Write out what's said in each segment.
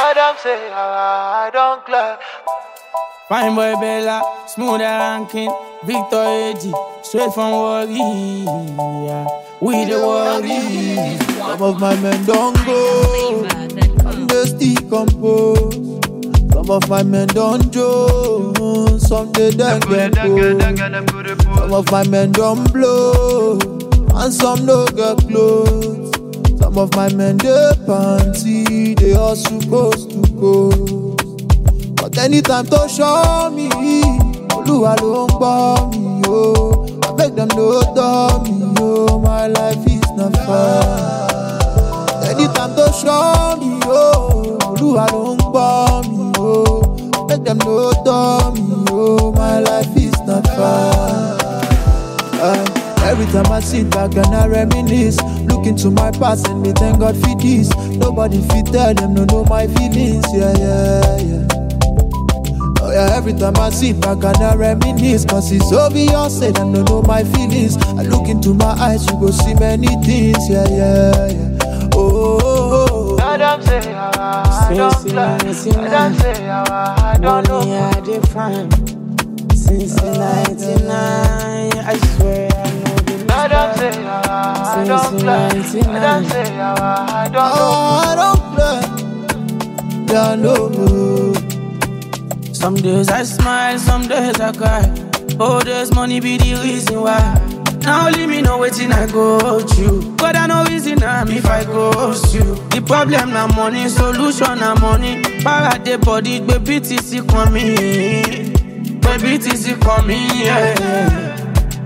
Adam say I don't clap. Fine boy Bella, smoother ranking, Victor AG, straight from Worry, yeah. We the Worry. Some of my men don't go, and they still compose. Some of my men don't joke, some they don't get cold. Some of my men don't blow, and some don't get close. Some of my men they panty, they hustle coast to coast. But anytime to show me, Oluwa ló ń gbọ́ mi, oh. I beg them no tell me, oh. My life is not fair. Anytime to show me, oh. Oluwa ló ń gbọ́ mi, oh. I beg them no tell me, oh. My life is not fair. Every time I sit back and I reminisce, look into my past and me thank God for this. Nobody fit tell them no know my feelings, yeah. Oh yeah, every time I sit back and I reminisce, cause it's obvious, say them don't know my feelings. I look into my eyes, you go see many things, yeah. Oh. Adam say I don't clap. Adam say I don't know. Money I define. Since 99, I swear I know the Adam say I don't clap. Adam say I don't know. I don't play, yeah, no. Some days I smile, some days I cry. Oh, there's money be the reason why. Now only me know wetin I go through. God I know reason am if I ghost you. The problem na money, solution na money. Para the body, baby TC coming. Baby TC coming, yeah.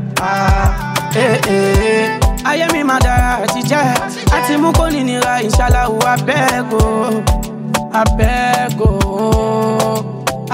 Ayé mi máa dára àti jẹ́. Àti mú kó ní nira, inshallah, I beg, oh.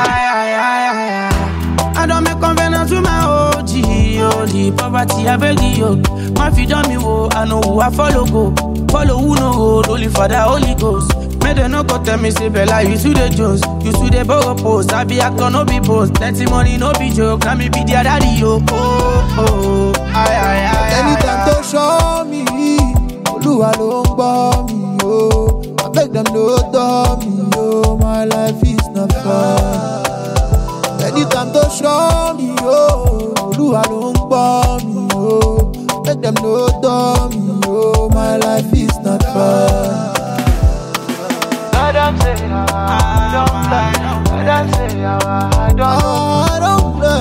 I don't make convenience with my OG. Only poverty, I beg you. My feet on me, I know who I follow go. Follow who no road, only for the Holy Ghost. May they no go tell me, say, Bella, you to the Jones. You to the borrow post. I be actor, no be post. Plenty money, no be joke. Let me be their daddy, yo. Oh. Anytime to show me, Oluwa ló ń gbọ́ mi, oh. I beg them no tell me, oh. My life is not fair. Anytime to show me, oh. Oluwa ló ń gbọ́ mi, oh. Beg them no tell me, oh. My life is not fair. Adam say I don't clap. Adam say I don't know. I don't play.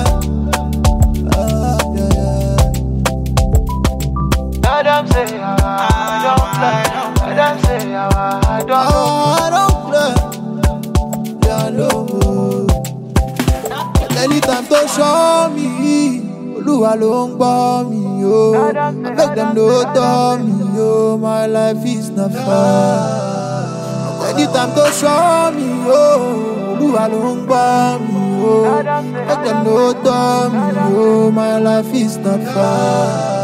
Adam say I don't clap. Adam say I don't know. I don't play, yeah, no. Anytime to show me, Oluwa ló ń gbọ́ mi, oh. I beg them no tell me, oh. My life is not fair. Anytime to show me, oh. Oluwa ló ń gbọ́ mi, oh. I beg them no tell me, oh. My life is not fair.